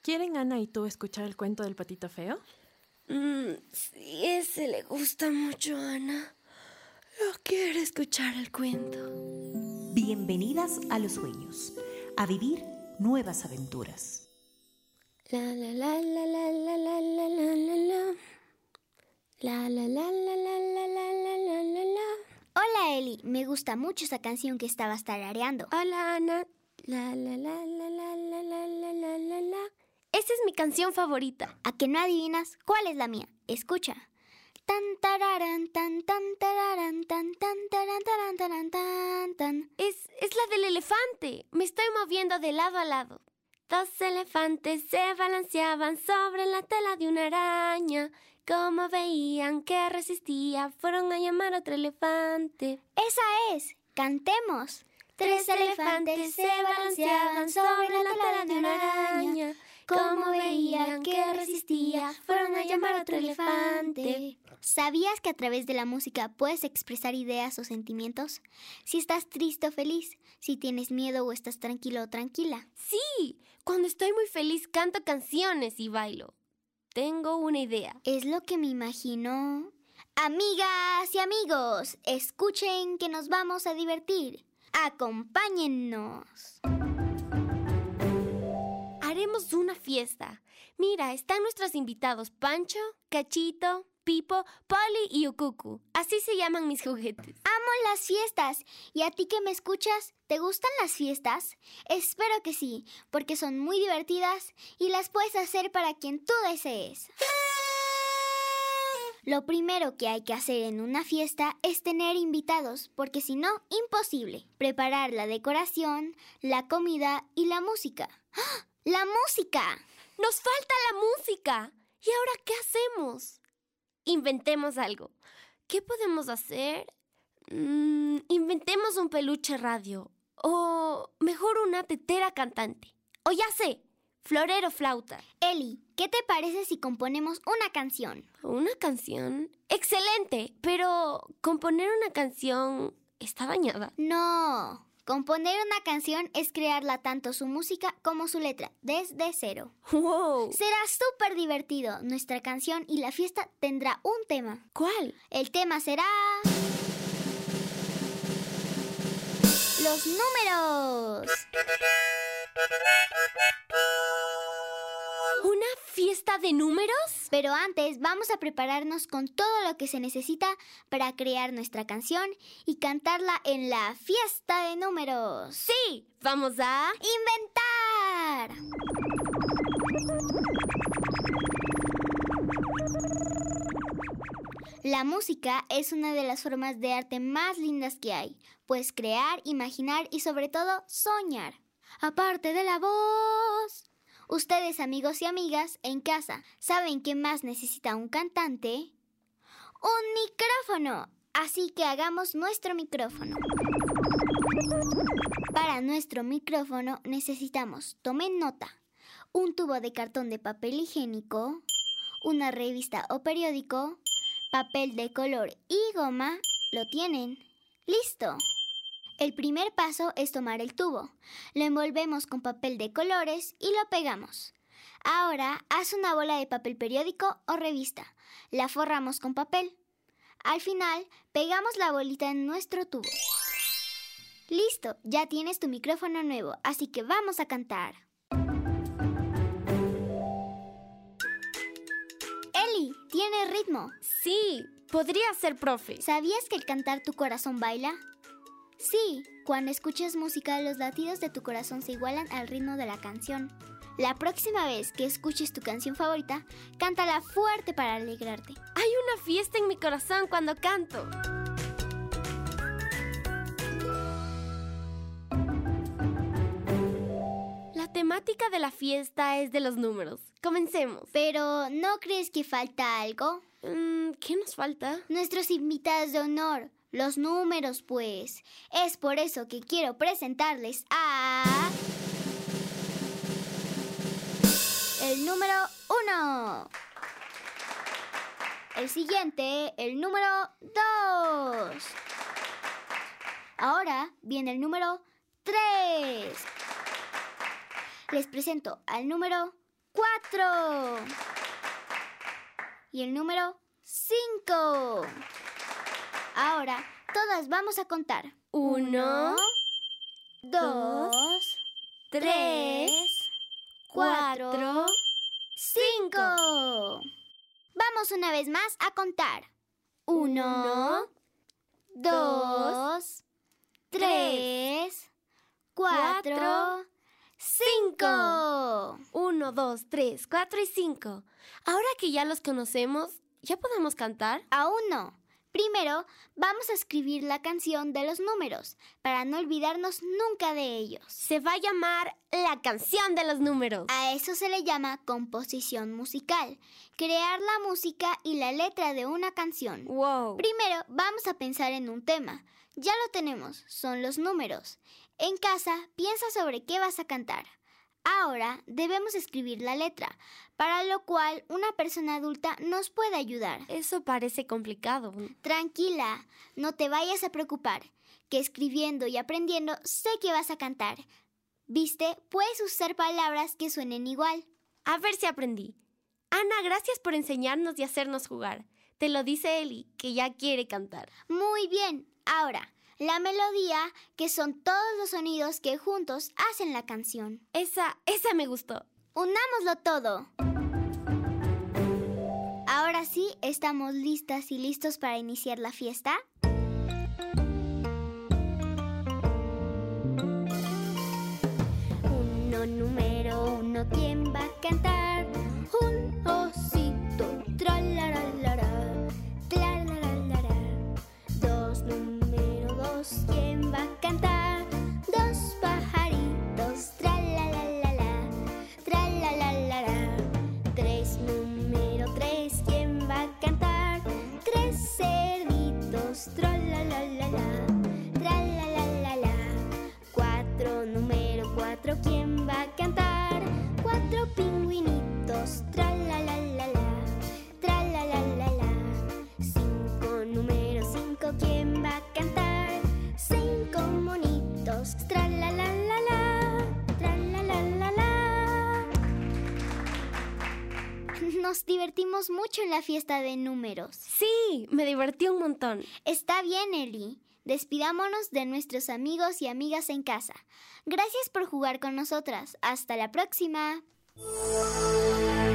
¿Quieren Ana y tú escuchar el cuento del patito feo? Sí, ese le gusta mucho a Ana. No quiere escuchar el cuento. Bienvenidas a los sueños, a vivir nuevas aventuras. La la la la la la la la la la la. La la la la la la la la la la la. Hola Eli, me gusta mucho esa canción que estabas tarareando. Hola Ana. La la la la la la la la la la la. Esa es mi canción favorita. ¿A que no adivinas cuál es la mía? Escucha. Tan tararan tan tan tararan tan tan taran taran taran tan tan. Es la del elefante. Me estoy moviendo de lado a lado. Dos elefantes se balanceaban sobre la tela de una araña. Como veían que resistía, fueron a llamar a otro elefante. ¡Esa es! ¡Cantemos! Tres elefantes se balanceaban sobre la tela de una araña. Como veían que resistía, fueron a llamar a otro elefante. ¿Sabías que a través de la música puedes expresar ideas o sentimientos? Si estás triste o feliz, si tienes miedo o estás tranquilo o tranquila. Sí, cuando estoy muy feliz canto canciones y bailo. Tengo una idea. Es lo que me imagino. Amigas y amigos, escuchen que nos vamos a divertir. Acompáñennos. Haremos una fiesta. Mira, están nuestros invitados Pancho, Cachito, Pipo, Polly y Ukuku. Así se llaman mis juguetes. Amo las fiestas. ¿Y a ti que me escuchas, te gustan las fiestas? Espero que sí, porque son muy divertidas y las puedes hacer para quien tú desees. Lo primero que hay que hacer en una fiesta es tener invitados, porque si no, imposible. Preparar la decoración, la comida y la música. ¡Ah! ¡La música! ¡Nos falta la música! ¿Y ahora qué hacemos? Inventemos algo. ¿Qué podemos hacer? Inventemos un peluche radio. O mejor una tetera cantante. O ya sé, florero flauta. Eli, ¿qué te parece si componemos una canción? ¿Una canción? ¡Excelente! Pero componer una canción está dañada. No. Componer una canción es crearla tanto su música como su letra, desde cero. ¡Wow! Será súper divertido. Nuestra canción y la fiesta tendrá un tema. ¿Cuál? El tema será... ¡los números! ¿Una fiesta de números? Pero antes vamos a prepararnos con todo lo que se necesita para crear nuestra canción y cantarla en la fiesta de números. ¡Sí! ¡Vamos a inventar! La música es una de las formas de arte más lindas que hay. Puedes crear, imaginar y sobre todo soñar. Aparte de la voz... Ustedes, amigos y amigas, en casa, ¿saben qué más necesita un cantante? ¡Un micrófono! Así que hagamos nuestro micrófono. Para nuestro micrófono necesitamos, tomen nota, un tubo de cartón de papel higiénico, una revista o periódico, papel de color y goma. ¿Lo tienen? ¡Listo! El primer paso es tomar el tubo. Lo envolvemos con papel de colores y lo pegamos. Ahora, haz una bola de papel periódico o revista. La forramos con papel. Al final, pegamos la bolita en nuestro tubo. ¡Listo! Ya tienes tu micrófono nuevo, así que vamos a cantar. Eli, ¿tiene ritmo? Sí, podría ser profe. ¿Sabías que al cantar tu corazón baila? Sí, cuando escuchas música, los latidos de tu corazón se igualan al ritmo de la canción. La próxima vez que escuches tu canción favorita, cántala fuerte para alegrarte. Hay una fiesta en mi corazón cuando canto. La temática de la fiesta es de los números. Comencemos. Pero, ¿no crees que falta algo? ¿Qué nos falta? Nuestros invitados de honor. Los números, pues. Es por eso que quiero presentarles a... el número 1. El siguiente, el número 2. Ahora viene el número 3. Les presento al número 4. Y el número 5. Ahora, todas vamos a contar. 1, 2, 3, 4, 5. Vamos una vez más a contar. 1, 2, 3, 4, 5. 1, 2, 3, 4 y 5. Ahora que ya los conocemos, ¿ya podemos cantar? Aún no. Primero, vamos a escribir la canción de los números, para no olvidarnos nunca de ellos. Se va a llamar la canción de los números. A eso se le llama composición musical, crear la música y la letra de una canción. ¡Wow! Primero, vamos a pensar en un tema. Ya lo tenemos, son los números. En casa, piensa sobre qué vas a cantar. Ahora debemos escribir la letra, para lo cual una persona adulta nos puede ayudar. Eso parece complicado. Tranquila, no te vayas a preocupar, que escribiendo y aprendiendo sé que vas a cantar. ¿Viste? Puedes usar palabras que suenen igual. A ver si aprendí. Ana, gracias por enseñarnos y hacernos jugar. Te lo dice Eli, que ya quiere cantar. Muy bien, ahora, la melodía, que son todos los sonidos que juntos hacen la canción. Esa me gustó. Unámoslo todo. Ahora sí, ¿estamos listas y listos para iniciar la fiesta? Número 1, ¿quién va a cantar? Un osito, tralalalala, tralalalala. 2, número 2, ¿quién va a cantar? 2 pajaritos, tralalalala, tralalalala. 3, número 3, ¿quién va a cantar? 3 cerditos, tralalalala, tralalalala. 4, número 4, ¿quién va a cantar? 4 pingüinitos, tralalalala, tralalalala. 5, número 5, ¿quién va a cantar? 5 monitos, tralalalala, tralalalala. Nos divertimos mucho en la fiesta de números. Sí, me divertí un montón. Está bien, Eli. Despidámonos de nuestros amigos y amigas en casa. Gracias por jugar con nosotras. Hasta la próxima.